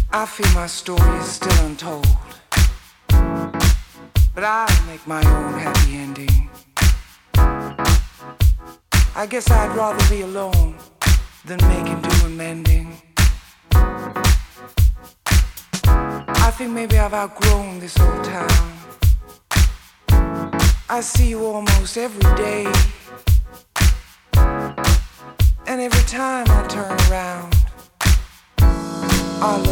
I feel my story is still untold, but I'll make my own happy ending. I guess I'd rather be alone than making do and mending. I think maybe I've outgrown this old town. I see you almost every day, and every time I turn around, our